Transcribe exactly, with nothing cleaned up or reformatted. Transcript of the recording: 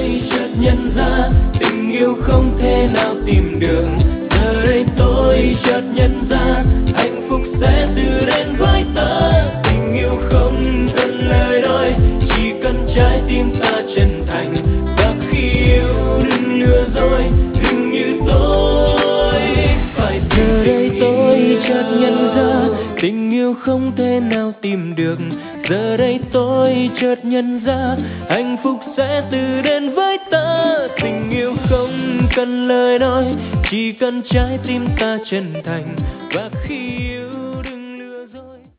tôi chợt nhận ra tình yêu không thể nào tìm được. Giờ đây tôi chợt nhận ra hạnh phúc sẽ tự đến với ta. Tình yêu không cần lời nói, chỉ cần trái tim ta chân thành. Và khi yêu đừng lừa dối, đừng như tôi phải. Giờ đây tôi chợt nhận ra tình yêu không thể nào tìm được. Giờ đây tôi chợt nhận ra hạnh phúc sẽ tự đến với ta. Tình yêu không cần lời nói, chỉ cần trái tim ta chân thành. Và khi